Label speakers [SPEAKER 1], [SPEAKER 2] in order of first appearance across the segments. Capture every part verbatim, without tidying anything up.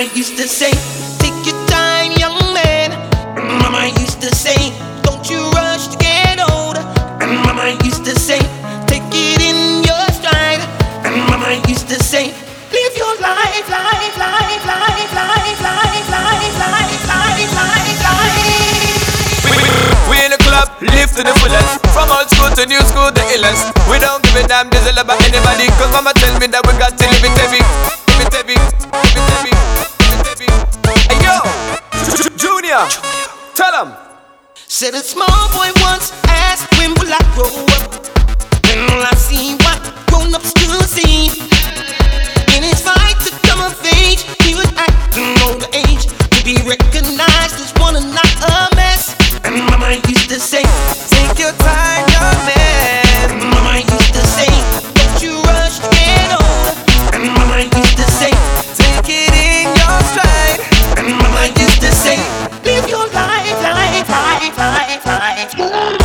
[SPEAKER 1] Mama used to say, take your time, young man. And Mama used to say, don't you rush to get older. And Mama used to say, take it in your stride. And Mama used to say, live your life, life, life, life, life, life, life, life, life, life, life.
[SPEAKER 2] We in the club, live to the fullest. From old school to new school, the illest. We don't give a damn diesel about anybody. Cause mama tell me that we got to live it heavy. Live it heavy, live it heavy, live it heavy. Hey yo, Junior, tell them.
[SPEAKER 1] Said a small boy once asked, when will I grow up? And all I see what grown-ups do see. In his fight to come of age, he was acting older age to be recognized as one and not a mess. And Mama used to say, take your time, young man. And Mama used to say, don't you rush to get older. And Mama used to say, take it in your stride. And Mama used to say, live your life, life, life, life, life.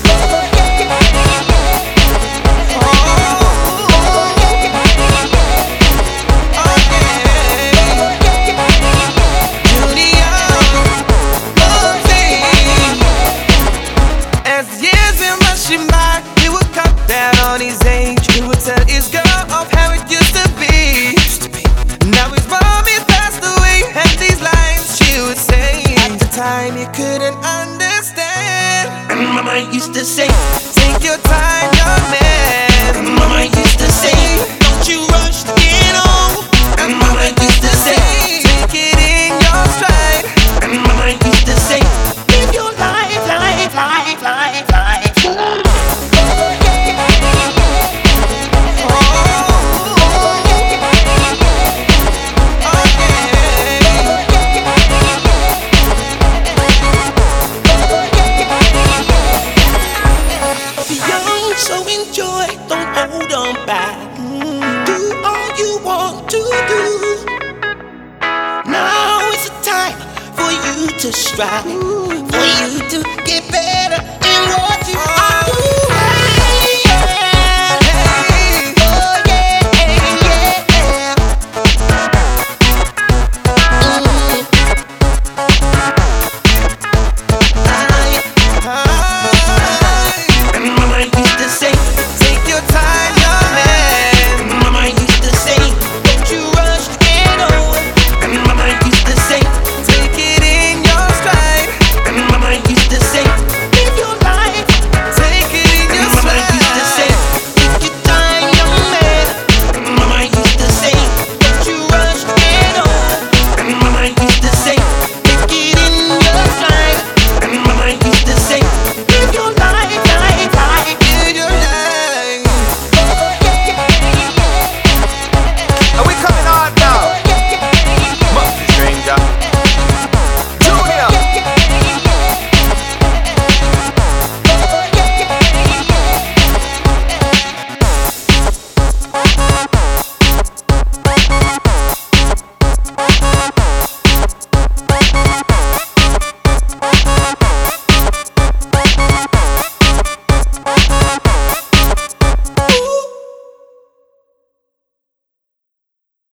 [SPEAKER 1] Time you couldn't understand. And Mama used to say, take your time, young man. And Mama used to say, don't you rush to get on. And Mama used to say, take it in your stride. And Mama used to say, live your life, life, life, life, life. So enjoy, don't hold on back. Do all you want to do. Now is the time for you to strive, for you to get better in what you do.